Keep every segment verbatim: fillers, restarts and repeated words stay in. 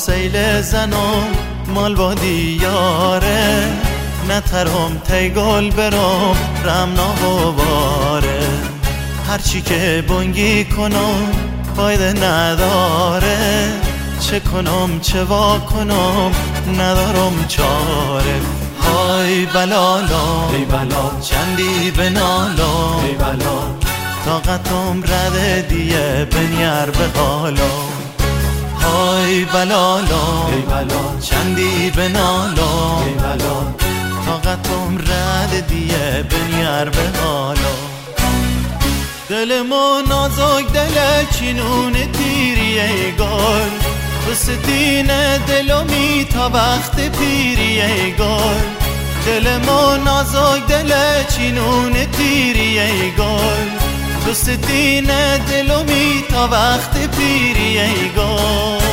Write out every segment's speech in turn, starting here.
سیل زنم مال با دیاره، نترم تی گل برم رمنا و باره. هرچی که بنگی کنم فایده نداره، چه کنم چه وا کنم ندارم چاره. های بلالا ای بلا چندی بنالا، ای بلا طاقتم رده دیه بنیر به حالا. های بلالا ای بلا چندی بنالا، ای بلا طاقتم رده دیه بنیر به حالا. دل ما نازک دل چینون تیری ای گل، بستین دلمی تا وقت پیری ای گل. دل ما نازک دل چینون تیری ای گل، بستین دلمی تا وقت پیری ای گل.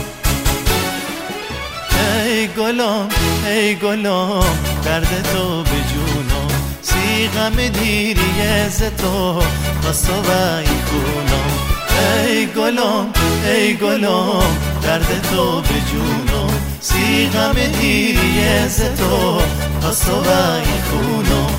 ای گلم ای گلم درد تو به جونم، سی غم دیری از تو خواست و این خونم. ای گلم ای گلم درد تو به جونم، سی غم دیری از تو خواست و این خونم.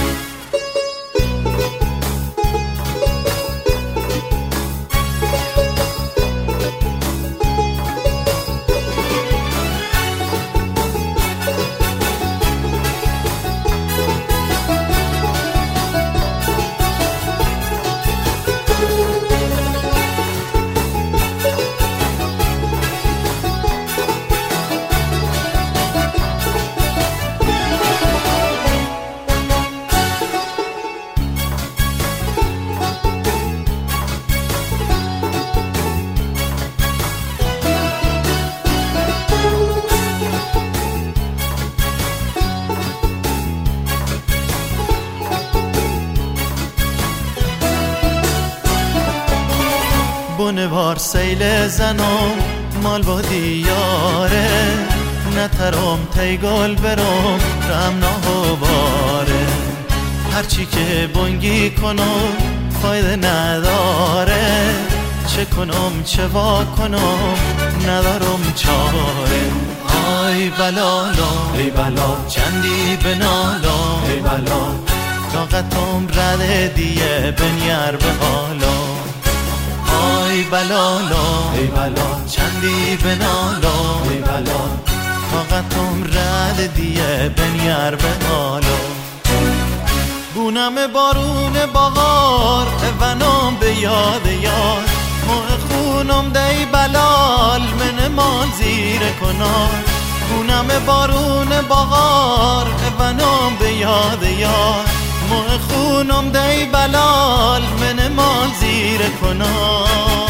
بنوار سیل زنم مال با دیاره، نترم تی گل برم رمنا و باره. هرچی که بنگی کنم فایده نداره، چه کنم چه وا کنم ندارم چاره. های بلالا ای بلا چندی بنالا، ای بلا طاقتم رده دیه بنیر به حالا. های بلالا ای بلا چندی بنالا، ای بلا طاقتم رد دیه بنیر به حالا. بونم بارون باغار ونام به یاد یار، موه خونم دی بلال من مال زیر کنار. بونم بارون باغار ونام به یاد یار، موه خونم دی بلال من مال زیر کنار.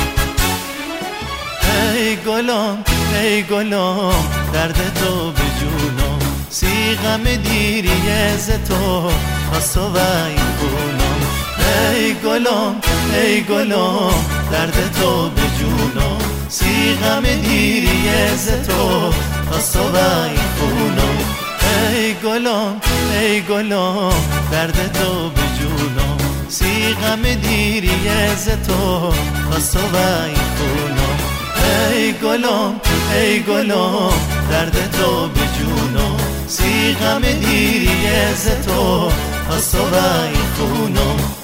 ای گلم ای گلم درد تو به جونم، سی غم دیری از تو خواست و این خونم. ای گلم ای گلم درد تو به جونم، سی غم دیری از تو خواست و این خونم. ای گلم ای گلم درد تو به جونم، سی غم دیری از تو خواست و این خونم. ای گلم ای گلم درد تو به جونم، سی غم دیری از تو خواست و این خونم.